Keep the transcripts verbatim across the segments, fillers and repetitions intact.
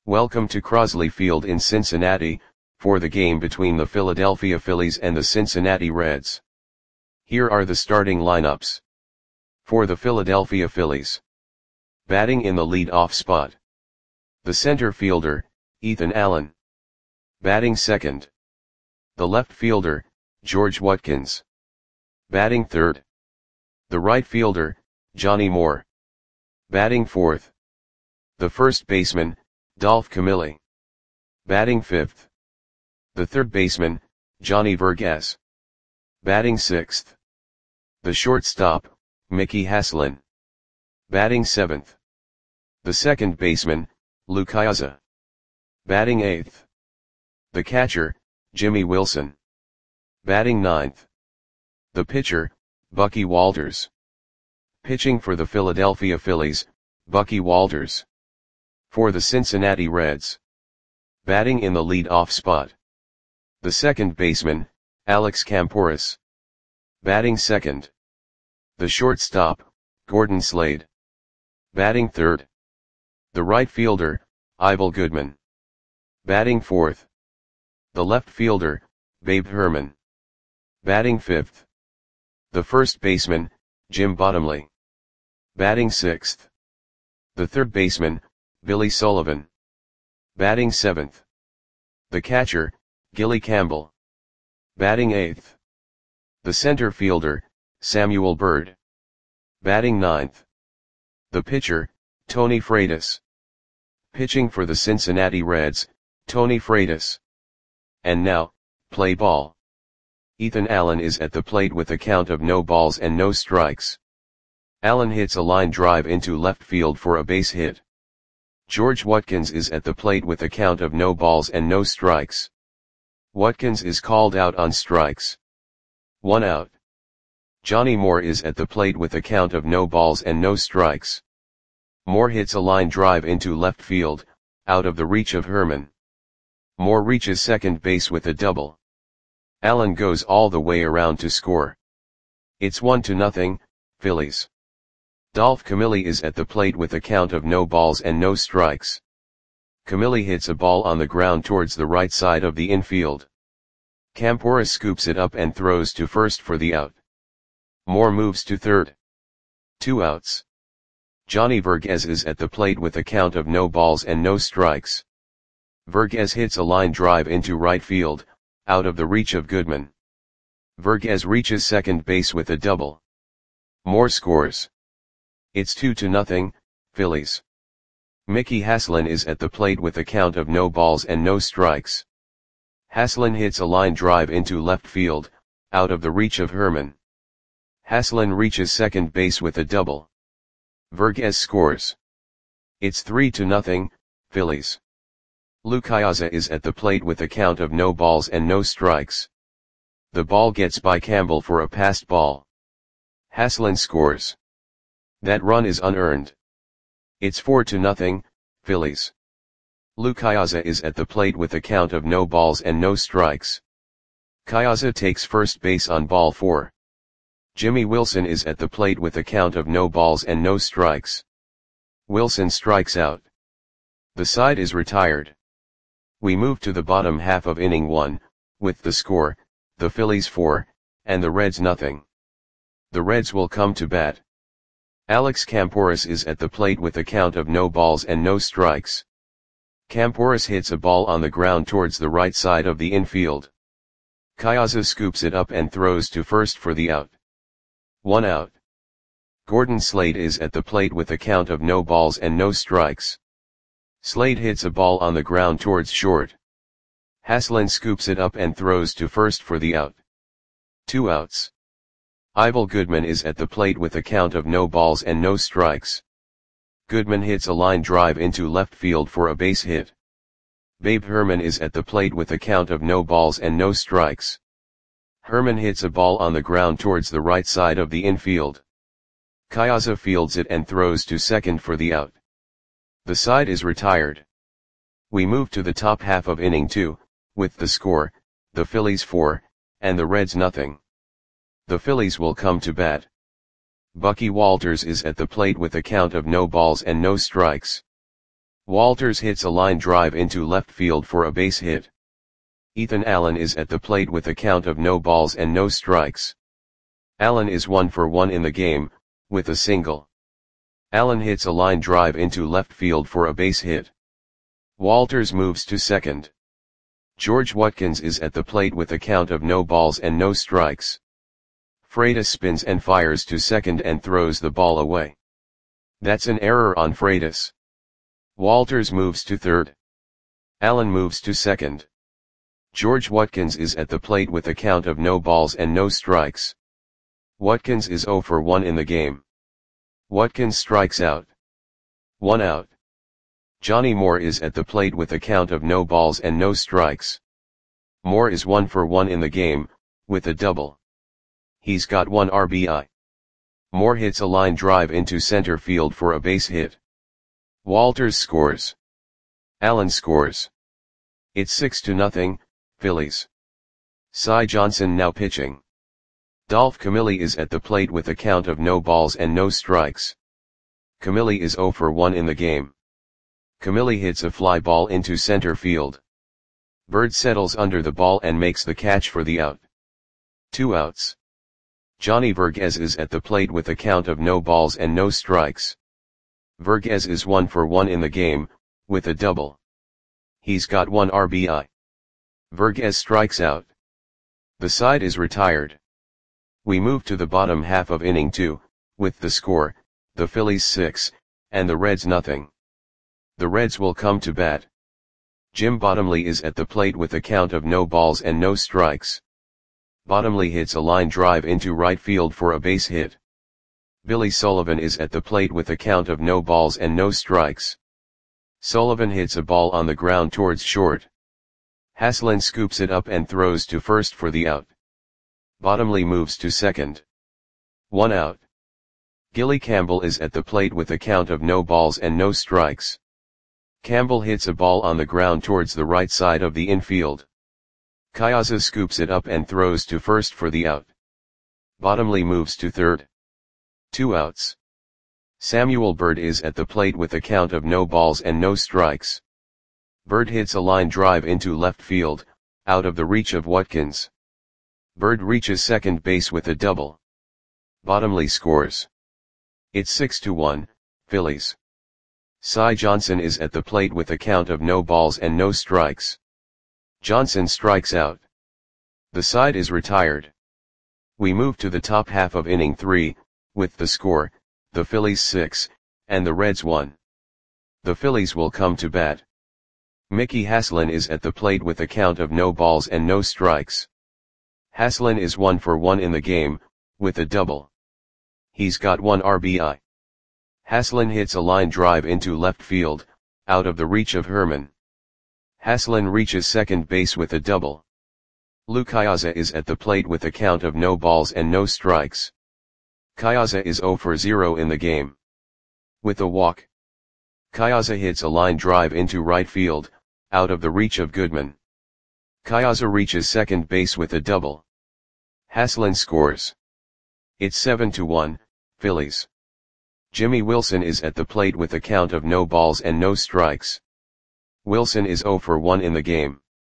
Welcome to Crosley Field in Cincinnati, for the game between the Philadelphia Phillies and the Cincinnati Reds. Here are the starting lineups. For the Philadelphia Phillies. Batting in the lead-off spot. The center fielder, Ethan Allen. Batting second. The left fielder, George Watkins. Batting third. The right fielder, Johnny Moore. Batting fourth. The first baseman, Dolph Camilli. Batting fifth. The third baseman, Johnny Vergas. Batting sixth. The shortstop, Mickey Haslin. Batting seventh. The second baseman, Lou Ciosa. Batting eighth. The catcher, Jimmy Wilson. Batting ninth. The pitcher, Bucky Walters. Pitching for the Philadelphia Phillies, Bucky Walters. For the Cincinnati Reds. Batting in the lead-off spot. The second baseman, Alex Kamporus. Batting second. The shortstop, Gordon Slade. Batting third. The right fielder, Ivel Goodman. Batting fourth. The left fielder, Babe Herman. Batting fifth. The first baseman, Jim Bottomley. Batting sixth. The third baseman, Billy Sullivan. Batting seventh. The catcher, Gilly Campbell. Batting eighth. The center fielder, Samuel Byrd. Batting ninth. The pitcher, Tony Freitas. Pitching for the Cincinnati Reds, Tony Freitas. And now, play ball. Ethan Allen is at the plate with a count of no balls and no strikes. Allen hits a line drive into left field for a base hit. George Watkins is at the plate with a count of no balls and no strikes. Watkins is called out on strikes. One out. Johnny Moore is at the plate with a count of no balls and no strikes. Moore hits a line drive into left field, out of the reach of Herman. Moore reaches second base with a double. Allen goes all the way around to score. It's one to nothing, Phillies. Dolph Camilli is at the plate with a count of no balls and no strikes. Camilli hits a ball on the ground towards the right side of the infield. Kamporus scoops it up and throws to first for the out. Moore moves to third. Two outs. Johnny Vergas is at the plate with a count of no balls and no strikes. Vergas hits a line drive into right field, out of the reach of Goodman. Vergas reaches second base with a double. Moore scores. It's two to nothing, Phillies. Mickey Haslin is at the plate with a count of no balls and no strikes. Haslin hits a line drive into left field, out of the reach of Herman. Haslin reaches second base with a double. Vergas scores. It's three to nothing, Phillies. Lou Ciosa is at the plate with a count of no balls and no strikes. The ball gets by Campbell for a passed ball. Haslin scores. That run is unearned. It's four to nothing, Phillies. Lou Ciosa is at the plate with a count of no balls and no strikes. Ciosa takes first base on ball four. Jimmy Wilson is at the plate with a count of no balls and no strikes. Wilson strikes out. The side is retired. We move to the bottom half of inning one, with the score, the Phillies four, and the Reds nothing. The Reds will come to bat. Alex Kamporus is at the plate with a count of no balls and no strikes. Kamporus hits a ball on the ground towards the right side of the infield. Ciosa scoops it up and throws to first for the out. One out. Gordon Slade is at the plate with a count of no balls and no strikes. Slade hits a ball on the ground towards short. Haslin scoops it up and throws to first for the out. Two outs. Ivel Goodman is at the plate with a count of no balls and no strikes. Goodman hits a line drive into left field for a base hit. Babe Herman is at the plate with a count of no balls and no strikes. Herman hits a ball on the ground towards the right side of the infield. Ciosa fields it and throws to second for the out. The side is retired. We move to the top half of inning two, with the score, the Phillies four, and the Reds nothing. The Phillies will come to bat. Bucky Walters is at the plate with a count of no balls and no strikes. Walters hits a line drive into left field for a base hit. Ethan Allen is at the plate with a count of no balls and no strikes. Allen is one for one in the game, with a single. Allen hits a line drive into left field for a base hit. Walters moves to second. George Watkins is at the plate with a count of no balls and no strikes. Freitas spins and fires to second and throws the ball away. That's an error on Freitas. Walters moves to third. Allen moves to second. George Watkins is at the plate with a count of no balls and no strikes. Watkins is zero for one in the game. Watkins strikes out. One out. Johnny Moore is at the plate with a count of no balls and no strikes. Moore is one for one in the game, with a double. He's got one R B I. Moore hits a line drive into center field for a base hit. Walters scores. Allen scores. It's six to nothing, Phillies. Cy Johnson now pitching. Dolph Camilli is at the plate with a count of no balls and no strikes. Camilli is zero for one in the game. Camilli hits a fly ball into center field. Bird settles under the ball and makes the catch for the out. Two outs. Johnny Verghese is at the plate with a count of no balls and no strikes. Verghese is one for one in the game, with a double. He's got one R B I. Verghese strikes out. The side is retired. We move to the bottom half of inning two, with the score, the Phillies six, and the Reds nothing. The Reds will come to bat. Jim Bottomley is at the plate with a count of no balls and no strikes. Bottomley hits a line drive into right field for a base hit. Billy Sullivan is at the plate with a count of no balls and no strikes. Sullivan hits a ball on the ground towards short. Haslin scoops it up and throws to first for the out. Bottomley moves to second. One out. Gilly Campbell is at the plate with a count of no balls and no strikes. Campbell hits a ball on the ground towards the right side of the infield. Kayasa scoops it up and throws to first for the out. Bottomley moves to third. Two outs. Samuel Bird is at the plate with a count of no balls and no strikes. Bird hits a line drive into left field, out of the reach of Watkins. Bird reaches second base with a double. Bottomley scores. It's six to one, Phillies. Cy Johnson is at the plate with a count of no balls and no strikes. Johnson strikes out. The side is retired. We move to the top half of inning three, with the score, the Phillies six, and the Reds one. The Phillies will come to bat. Mickey Haslin is at the plate with a count of no balls and no strikes. Haslin is one for one in the game, with a double. He's got one R B I. Haslin hits a line drive into left field, out of the reach of Herman. Haslin reaches second base with a double. Lou Kayasa is at the plate with a count of no balls and no strikes. Kayasa is zero for zero in the game. With a walk. Kayasa hits a line drive into right field, out of the reach of Goodman. Kayasa reaches second base with a double. Haslin scores. It's seven to one, Phillies. Jimmy Wilson is at the plate with a count of no balls and no strikes. Wilson is zero for one in the game.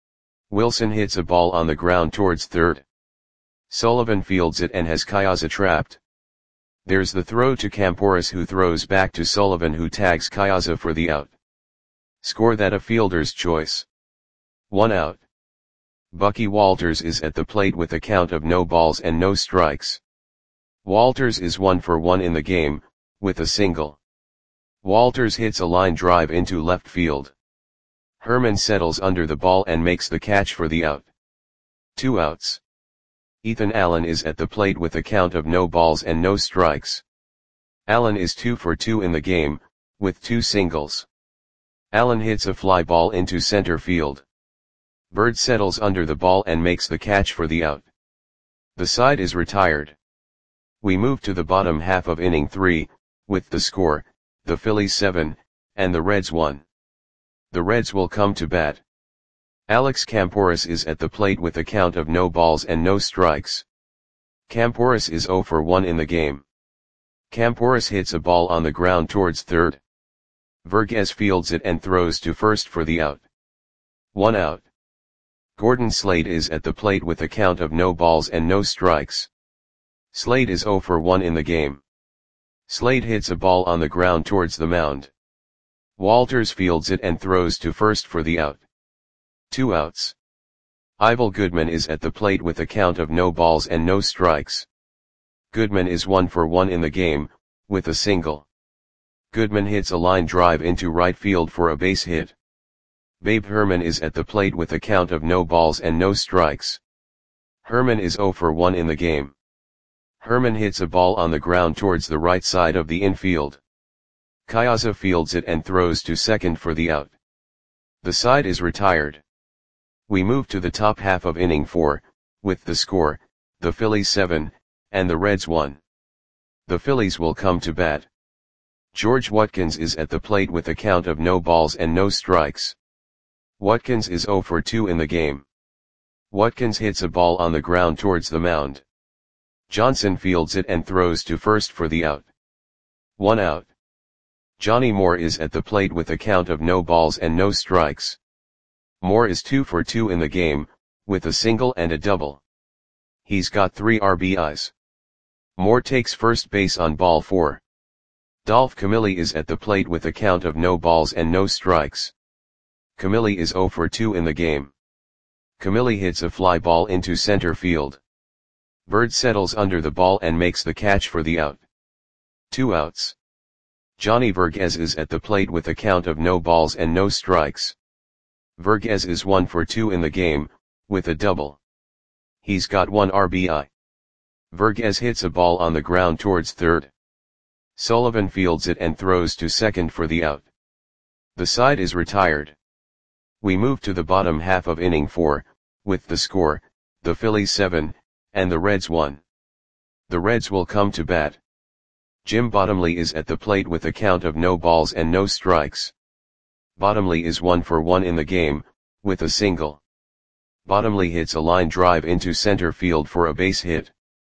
Wilson hits a ball on the ground towards third. Sullivan fields it and has Kayasa trapped. There's the throw to Camporis, who throws back to Sullivan, who tags Kayasa for the out. Score that a fielder's choice. One out. Bucky Walters is at the plate with a count of no balls and no strikes. Walters is one for one in the game, with a single. Walters hits a line drive into left field. Herman settles under the ball and makes the catch for the out. Two outs. Ethan Allen is at the plate with a count of no balls and no strikes. Allen is two for two in the game, with two singles. Allen hits a fly ball into center field. Bird settles under the ball and makes the catch for the out. The side is retired. We move to the bottom half of inning three, with the score, the Phillies seven, and the Reds one. The Reds will come to bat. Alex Camporis is at the plate with a count of no balls and no strikes. Camporis is zero for one in the game. Camporis hits a ball on the ground towards third. Verghese fields it and throws to first for the out. One out. Gordon Slade is at the plate with a count of no balls and no strikes. Slade is zero for one in the game. Slade hits a ball on the ground towards the mound. Walters fields it and throws to first for the out. Two outs. Ivel Goodman is at the plate with a count of no balls and no strikes. Goodman is one for one in the game, with a single. Goodman hits a line drive into right field for a base hit. Babe Herman is at the plate with a count of no balls and no strikes. Herman is zero for one in the game. Herman hits a ball on the ground towards the right side of the infield. Kyaza fields it and throws to second for the out. The side is retired. We move to the top half of inning four, with the score, the Phillies seven, and the Reds one. The Phillies will come to bat. George Watkins is at the plate with a count of no balls and no strikes. Watkins is zero for two in the game. Watkins hits a ball on the ground towards the mound. Johnson fields it and throws to first for the out. One out. Johnny Moore is at the plate with a count of no balls and no strikes. Moore is two for two in the game, with a single and a double. He's got three R B Is. Moore takes first base on ball four. Dolph Camilli is at the plate with a count of no balls and no strikes. Camilli is zero for two in the game. Camilli hits a fly ball into center field. Bird settles under the ball and makes the catch for the out. Two outs. Johnny Verghese is at the plate with a count of no balls and no strikes. Verghese is one for two in the game, with a double. He's got one R B I. Verghese hits a ball on the ground towards third. Sullivan fields it and throws to second for the out. The side is retired. We move to the bottom half of inning four, with the score, the Phillies seven, and the Reds one. The Reds will come to bat. Jim Bottomley is at the plate with a count of no balls and no strikes. Bottomley is one for one in the game, with a single. Bottomley hits a line drive into center field for a base hit.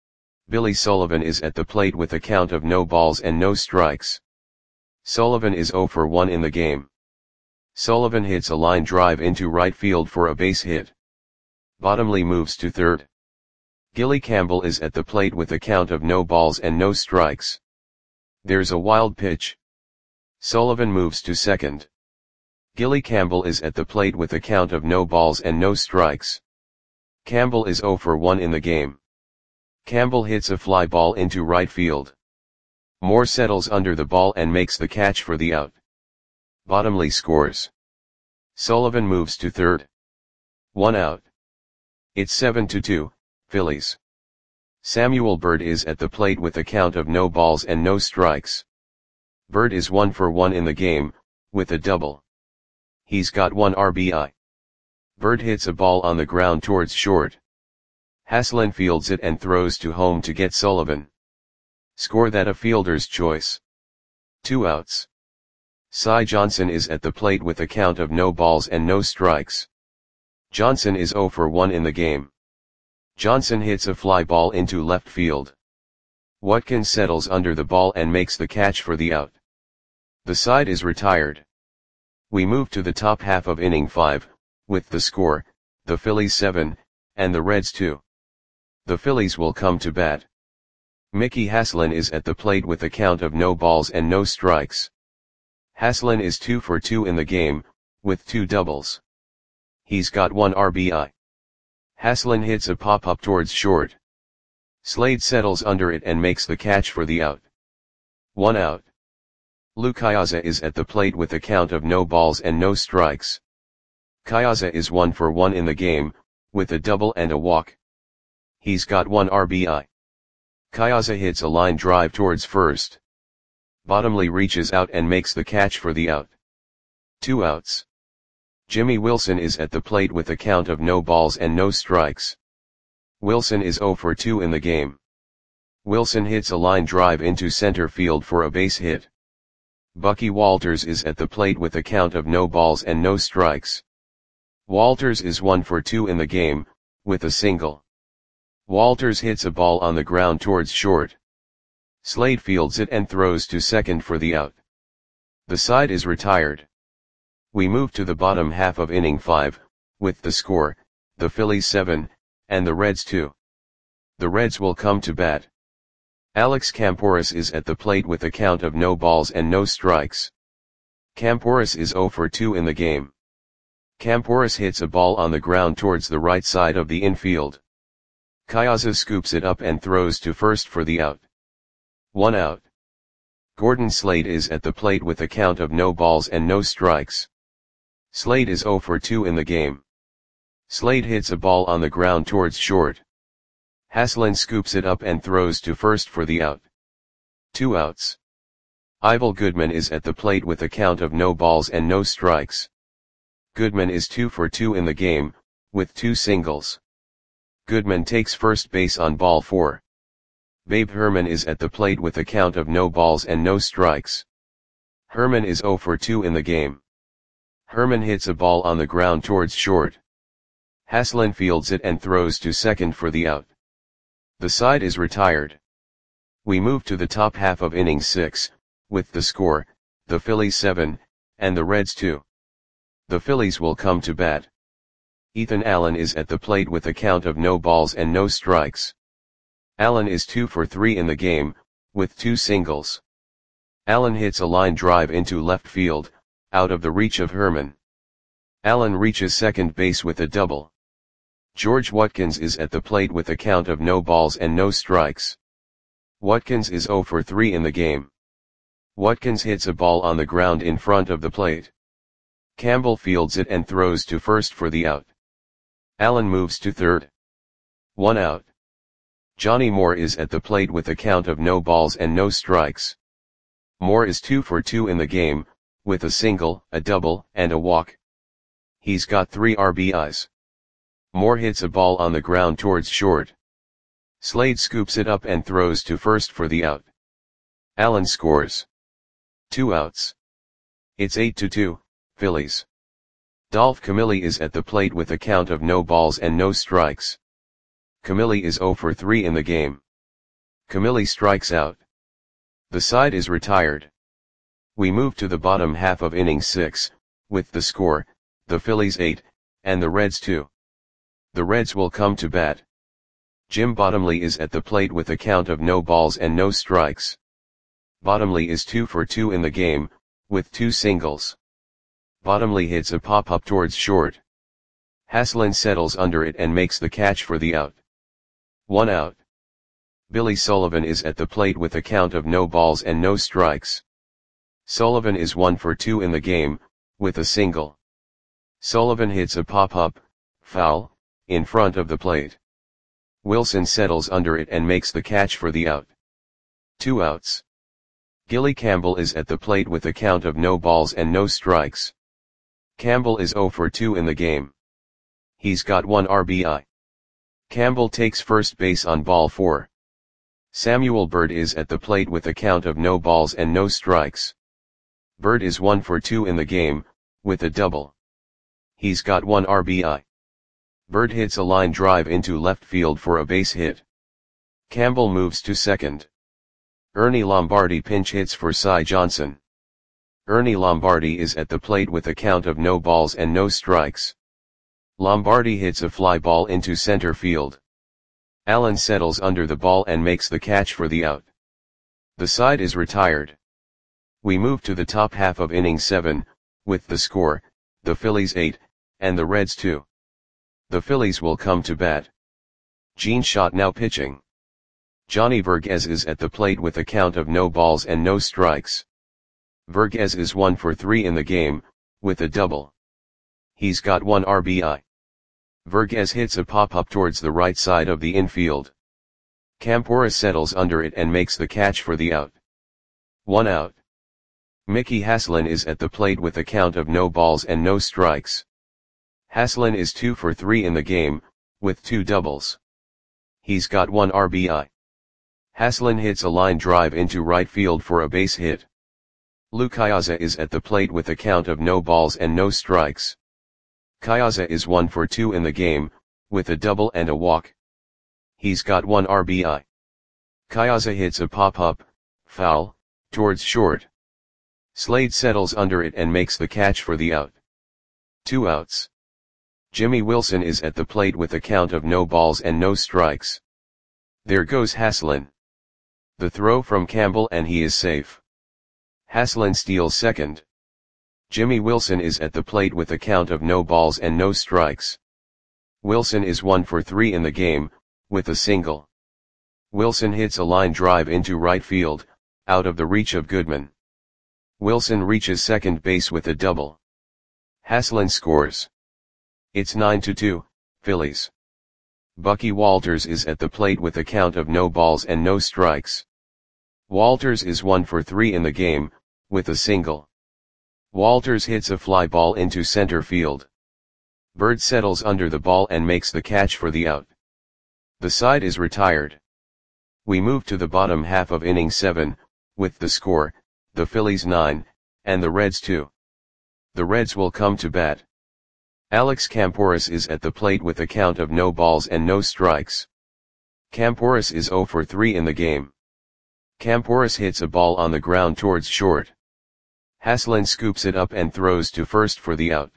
Billy Sullivan is at the plate with a count of no balls and no strikes. Sullivan is zero for one in the game. Sullivan hits a line drive into right field for a base hit. Bottomley moves to third. Gilly Campbell is at the plate with a count of no balls and no strikes. There's a wild pitch. Sullivan moves to second. Gilly Campbell is at the plate with a count of no balls and no strikes. Campbell is zero for one in the game. Campbell hits a fly ball into right field. Moore settles under the ball and makes the catch for the out. Bottomley scores. Sullivan moves to third. One out. It's seven to two, Phillies. Samuel Bird is at the plate with a count of no balls and no strikes. Bird is one for one in the game, with a double. He's got one R B I. Bird hits a ball on the ground towards short. Haslin fields it and throws to home to get Sullivan. Score that a fielder's choice. Two outs. Cy Johnson is at the plate with a count of no balls and no strikes. Johnson is zero for one in the game. Johnson hits a fly ball into left field. Watkins settles under the ball and makes the catch for the out. The side is retired. We move to the top half of inning five, with the score, the Phillies seven, and the Reds two. The Phillies will come to bat. Mickey Haslin is at the plate with a count of no balls and no strikes. Haslin is two for two in the game, with two doubles. He's got one R B I. Haslin hits a pop-up towards short. Slade settles under it and makes the catch for the out. One out. Lou Kyaza is at the plate with a count of no balls and no strikes. Kyaza is one for one in the game, with a double and a walk. He's got one R B I. Kyaza hits a line drive towards first. Bottomley reaches out and makes the catch for the out. Two outs. Jimmy Wilson is at the plate with a count of no balls and no strikes. Wilson is zero for two in the game. Wilson hits a line drive into center field for a base hit. Bucky Walters is at the plate with a count of no balls and no strikes. Walters is one for two in the game, with a single. Walters hits a ball on the ground towards short. Slade fields it and throws to second for the out. The side is retired. We move to the bottom half of inning five, with the score, the Phillies seven, and the Reds two. The Reds will come to bat. Alex Kamporis is at the plate with a count of no balls and no strikes. Kamporis is zero for two in the game. Kamporis hits a ball on the ground towards the right side of the infield. Kayaza scoops it up and throws to first for the out. One out. Gordon Slade is at the plate with a count of no balls and no strikes. Slade is zero for two in the game. Slade hits a ball on the ground towards short. Haslin scoops it up and throws to first for the out. Two outs. Ivel Goodman is at the plate with a count of no balls and no strikes. Goodman is two for two in the game, with two singles. Goodman takes first base on ball four. Babe Herman is at the plate with a count of no balls and no strikes. Herman is zero for two in the game. Herman hits a ball on the ground towards short. Haslin fields it and throws to second for the out. The side is retired. We move to the top half of inning six, with the score, the Phillies seven, and the Reds two. The Phillies will come to bat. Ethan Allen is at the plate with a count of no balls and no strikes. Allen is two for three in the game, with two singles. Allen hits a line drive into left field, out of the reach of Herman. Allen reaches second base with a double. George Watkins is at the plate with a count of no balls and no strikes. Watkins is zero for three in the game. Watkins hits a ball on the ground in front of the plate. Campbell fields it and throws to first for the out. Allen moves to third. One out. Johnny Moore is at the plate with a count of no balls and no strikes. Moore is two for two in the game, with a single, a double, and a walk. He's got three R B Is. Moore hits a ball on the ground towards short. Slade scoops it up and throws to first for the out. Allen scores. Two outs. It's eight to two, Phillies. Dolph Camilli is at the plate with a count of no balls and no strikes. Camilli is zero for three in the game. Camilli strikes out. The side is retired. We move to the bottom half of inning six, with the score, the Phillies eight, and the Reds two. The Reds will come to bat. Jim Bottomley is at the plate with a count of no balls and no strikes. Bottomley is two for two in the game, with two singles. Bottomley hits a pop-up towards short. Haslin settles under it and makes the catch for the out. One out. Billy Sullivan is at the plate with a count of no balls and no strikes. Sullivan is one for two in the game, with a single. Sullivan hits a pop-up, foul, in front of the plate. Wilson settles under it and makes the catch for the out. Two outs. Gilly Campbell is at the plate with a count of no balls and no strikes. Campbell is zero for two in the game. He's got one R B I. Campbell takes first base on ball four. Samuel Bird is at the plate with a count of no balls and no strikes. Bird is one for two in the game, with a double. He's got one R B I. Bird hits a line drive into left field for a base hit. Campbell moves to second. Ernie Lombardi pinch hits for Cy Johnson. Ernie Lombardi is at the plate with a count of no balls and no strikes. Lombardi hits a fly ball into center field. Allen settles under the ball and makes the catch for the out. The side is retired. We move to the top half of inning seven, with the score, the Phillies eight, and the Reds two. The Phillies will come to bat. Gene Schott now pitching. Johnny Verghese is at the plate with a count of no balls and no strikes. Verghese is one for three in the game, with a double. He's got one R B I. Verghese hits a pop-up towards the right side of the infield. Campora settles under it and makes the catch for the out. One out. Mickey Haslin is at the plate with a count of no balls and no strikes. Haslin is two for three in the game, with two doubles. He's got one R B I. Haslin hits a line drive into right field for a base hit. Lou Kayaza is at the plate with a count of no balls and no strikes. Kayaza is one for two in the game, with a double and a walk. He's got one R B I. Kayaza hits a pop-up, foul, towards short. Slade settles under it and makes the catch for the out. Two outs. Jimmy Wilson is at the plate with a count of no balls and no strikes. There goes Haslin. The throw from Campbell and he is safe. Haslin steals second. Jimmy Wilson is at the plate with a count of no balls and no strikes. Wilson is one for three in the game, with a single. Wilson hits a line drive into right field, out of the reach of Goodman. Wilson reaches second base with a double. Haslin scores. It's nine to two, Phillies. Bucky Walters is at the plate with a count of no balls and no strikes. Walters is one for three in the game, with a single. Walters hits a fly ball into center field. Bird settles under the ball and makes the catch for the out. The side is retired. We move to the bottom half of inning seven, with the score, the Phillies nine, and the Reds two. The Reds will come to bat. Alex Camporis is at the plate with a count of no balls and no strikes. Camporis is zero for three in the game. Camporis hits a ball on the ground towards short. Haslin scoops it up and throws to first for the out.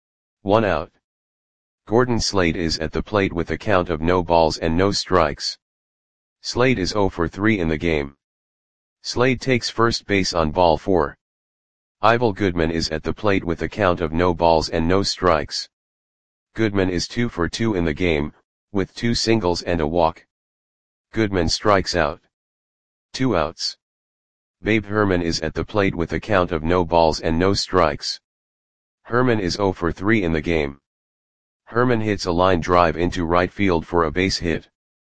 One out. Gordon Slade is at the plate with a count of no balls and no strikes. Slade is zero for three in the game. Slade takes first base on ball four. Ivel Goodman is at the plate with a count of no balls and no strikes. Goodman is two for two in the game, with two singles and a walk. Goodman strikes out. Two outs. Babe Herman is at the plate with a count of no balls and no strikes. Herman is zero for three in the game. Herman hits a line drive into right field for a base hit.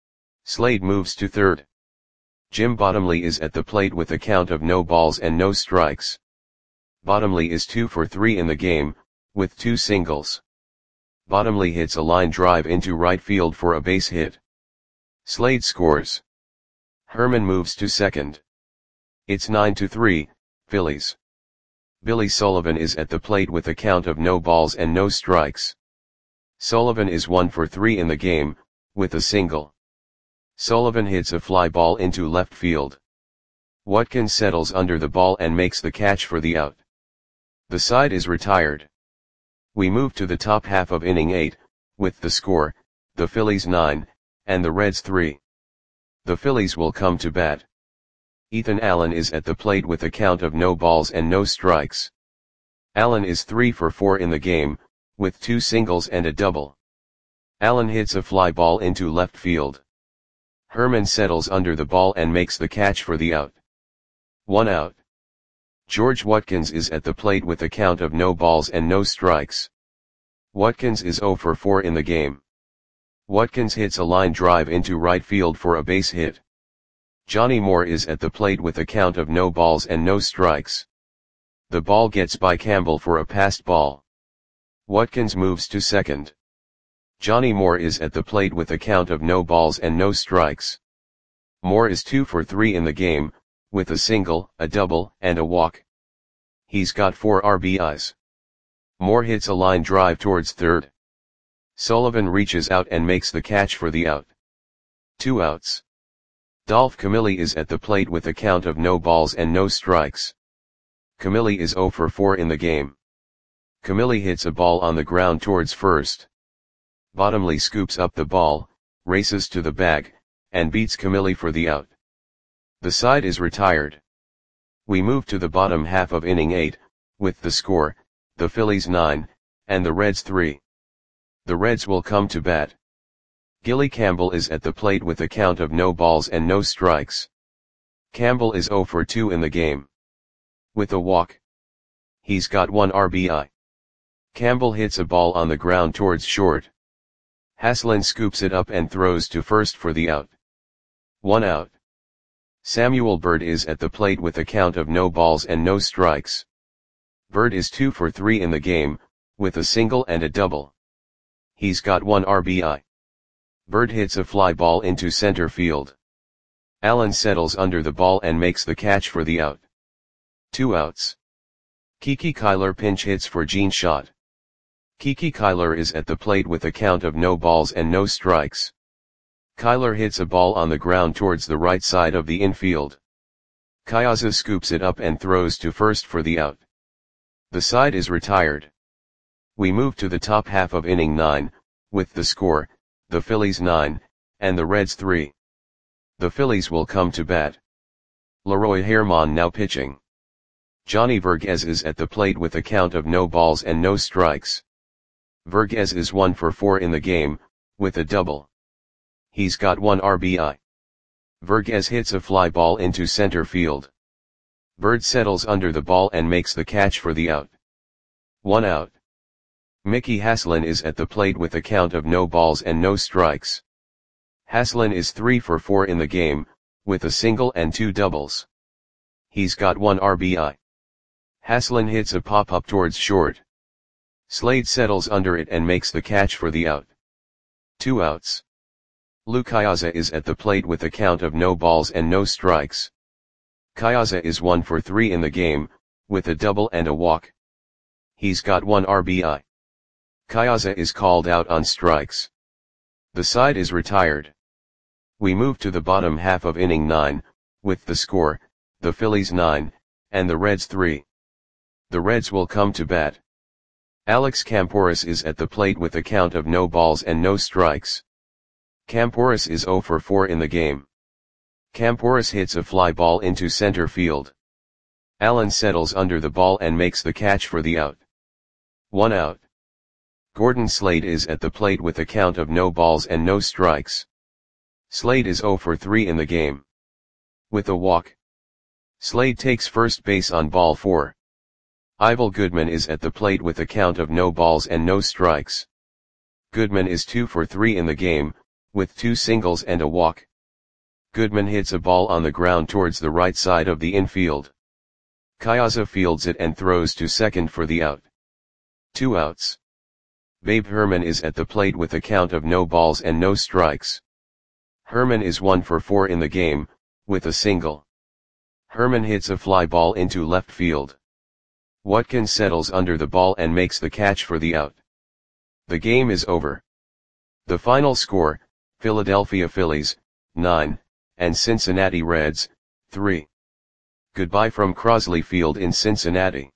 Slade moves to third. Jim Bottomley is at the plate with a count of no balls and no strikes. Bottomley is two for three in the game, with two singles. Bottomley hits a line drive into right field for a base hit. Slade scores. Herman moves to second. It's nine to three, Phillies. Billy Sullivan is at the plate with a count of no balls and no strikes. Sullivan is one for three in the game, with a single. Sullivan hits a fly ball into left field. Watkins settles under the ball and makes the catch for the out. The side is retired. We move to the top half of inning eight, with the score, the Phillies nine, and the Reds three. The Phillies will come to bat. Ethan Allen is at the plate with a count of no balls and no strikes. Allen is three for four in the game, with two singles and a double. Allen hits a fly ball into left field. Herman settles under the ball and makes the catch for the out. One out. George Watkins is at the plate with a count of no balls and no strikes. Watkins is zero for four in the game. Watkins hits a line drive into right field for a base hit. Johnny Moore is at the plate with a count of no balls and no strikes. The ball gets by Campbell for a passed ball. Watkins moves to second. Johnny Moore is at the plate with a count of no balls and no strikes. Moore is two for three in the game, with a single, a double, and a walk. He's got four R B Is. Moore hits a line drive towards third. Sullivan reaches out and makes the catch for the out. Two outs. Dolph Camilli is at the plate with a count of no balls and no strikes. Camilli is zero for four in the game. Camilli hits a ball on the ground towards first. Bottomley scoops up the ball, races to the bag, and beats Camilli for the out. The side is retired. We move to the bottom half of inning eight, with the score, the Phillies nine, and the Reds three. The Reds will come to bat. Gilly Campbell is at the plate with a count of no balls and no strikes. Campbell is zero for two in the game. With a walk. He's got one R B I. Campbell hits a ball on the ground towards short. Haslin scoops it up and throws to first for the out. One out. Samuel Bird is at the plate with a count of no balls and no strikes. Bird is two for three in the game, with a single and a double. He's got one R B I. Bird hits a fly ball into center field. Allen settles under the ball and makes the catch for the out. Two outs. Kiki Kyler pinch hits for Gene Schott. Kiki Kyler is at the plate with a count of no balls and no strikes. Kyler hits a ball on the ground towards the right side of the infield. Kayaza scoops it up and throws to first for the out. The side is retired. We move to the top half of inning nine, with the score, the Phillies nine, and the Reds three. The Phillies will come to bat. Leroy Herman now pitching. Johnny Verghese is at the plate with a count of no balls and no strikes. Verghese is one for four in the game, with a double. He's got one R B I. Verghese hits a fly ball into center field. Bird settles under the ball and makes the catch for the out. One out. Mickey Haslin is at the plate with a count of no balls and no strikes. Haslin is three for four in the game, with a single and two doubles. He's got one R B I. Haslin hits a pop-up towards short. Slade settles under it and makes the catch for the out. Two outs. Lou Kayaza is at the plate with a count of no balls and no strikes. Kayaza is one for three in the game, with a double and a walk. He's got one R B I. Kayaza is called out on strikes. The side is retired. We move to the bottom half of inning nine, with the score, the Phillies nine, and the Reds three. The Reds will come to bat. Alex Camporis is at the plate with a count of no balls and no strikes. Camporis is zero for four in the game. Camporis hits a fly ball into center field. Allen settles under the ball and makes the catch for the out. One out. Gordon Slade is at the plate with a count of no balls and no strikes. Slade is zero for three in the game. With a walk. Slade takes first base on ball four. Ivel Goodman is at the plate with a count of no balls and no strikes. Goodman is two for three in the game, with two singles and a walk. Goodman hits a ball on the ground towards the right side of the infield. Kayaza fields it and throws to second for the out. Two outs. Babe Herman is at the plate with a count of no balls and no strikes. Herman is one for four in the game, with a single. Herman hits a fly ball into left field. Watkins settles under the ball and makes the catch for the out. The game is over. The final score, Philadelphia Phillies, nine, and Cincinnati Reds, three. Goodbye from Crosley Field in Cincinnati.